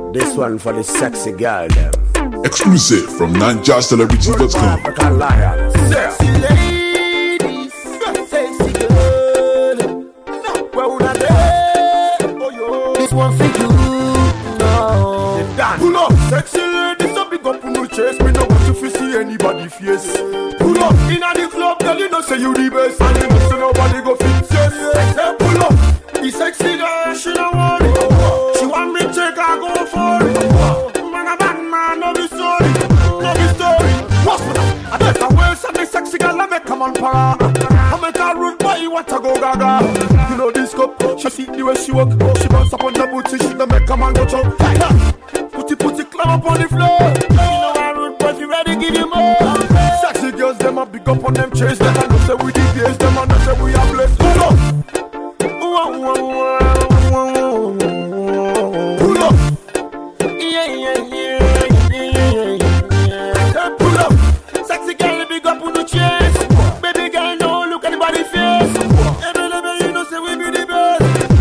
This one for the sexy girl, them. Exclusive from NineJazzCelebrity.com. African Lion. Sexy ladies, sexy girl. Where would I be? Oh, yo. This one for you. No. Pull up, sexy ladies, so big up on no chase. Me no want to see anybody face. Pull up, in the club, girl, you know say you the best. And you know say nobody go fit yes. Say pull up, the sexy girl, she don't want it. She want me take her go for it. Man a bad man, no be sorry, no be story. What's for that? I take her waist and the sexy girl, I make come on para. I make her rude boy, you want to go gaga. You know this cup, she see the way she walk. She bounce up on the booty, she don't make a man go choke. Put it climb up on the floor. You know I rude boy, you ready, give you more. Sexy girls, them a big up on them chase. Them a know say we the days, them a know say we are blessed. Pull up, pull up, yeah. Pull up, sexy girl, big up on the chase. Baby girl, no look at the body face. Every level, you know say we be the best.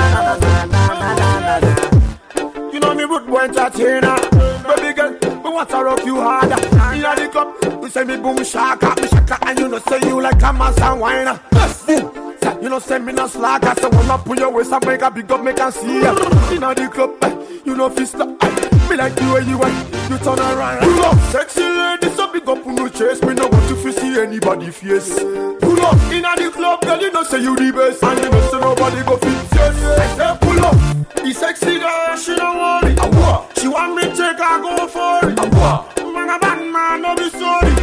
You know me rude boy entertainer. Baby girl, we want to rock you harder. In the club, we say me boom shaka, me shaka, and you know say you like a mass and whiner. You know say me no slacker, so when I pull your waist and make a big up, make a see ya. In the club, you know fist up. Me like the way you want, you turn around. Pull up, sexy lady, so big up on no chase. Me no want to see anybody face. Pull up, in the club, girl, you know say you the best. And you know say nobody go fit yes. Say pull up, the sexy girl, she don't want it. She want me take her go for it. Man a bad man, no be sorry.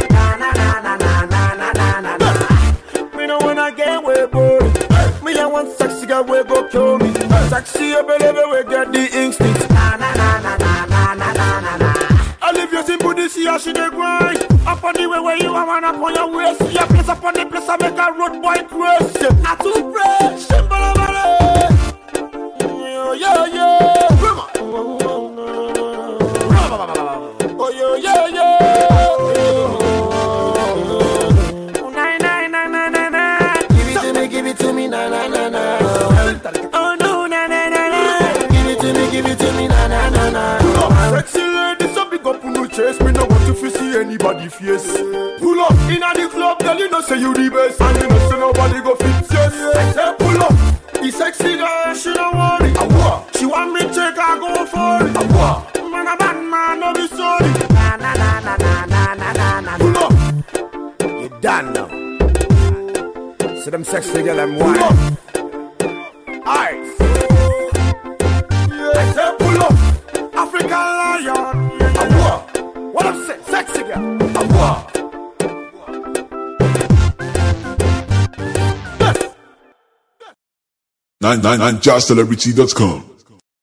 Me no wanna get way bored. Me I want sexy girl we go kill me. Sexy baby we get the instinct. I live your simple this year she dey grind. Up on the way where you are man up on your waist. Your place up on the place I make a road boy crazy. Not too fresh, simple over it. Yeah. Oh yeah. Give it to me, na. Oh no, na. Give it to me, na. Sexy lady, so big up on no chase. Me no want to see anybody face. Pull up, in the club, girl, you know say you the best. And you know say nobody go fit yes. Say pull up, the sexy girl, she don't want it. She want me take her go for it. Man a bad man, no be sorry. Na. Pull up, You done now. So them sexy girl, them wine. Ice. I say pull up, African Lion. What I'm saying, sexy girl. NineJazzCelebrity.com.